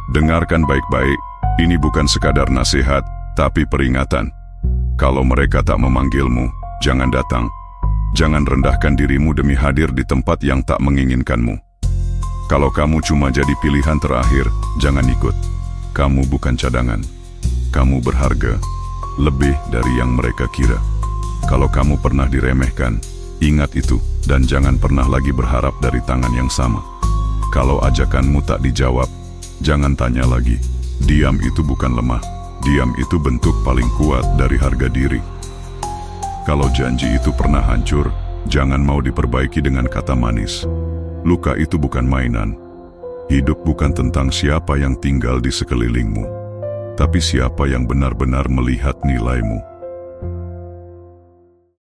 Dengarkan baik-baik, ini bukan sekadar nasihat, tapi peringatan. Kalau mereka tak memanggilmu, jangan datang. Jangan rendahkan dirimu demi hadir di tempat yang tak menginginkanmu. Kalau kamu cuma jadi pilihan terakhir, jangan ikut. Kamu bukan cadangan. Kamu berharga, lebih dari yang mereka kira. Kalau kamu pernah diremehkan, ingat itu, dan jangan pernah lagi berharap dari tangan yang sama. Kalau ajakanmu tak dijawab, jangan tanya lagi. Diam itu bukan lemah. Diam itu bentuk paling kuat dari harga diri. Kalau janji itu pernah hancur, jangan mau diperbaiki dengan kata manis. Luka itu bukan mainan. Hidup bukan tentang siapa yang tinggal di sekelilingmu, tapi siapa yang benar-benar melihat nilaimu.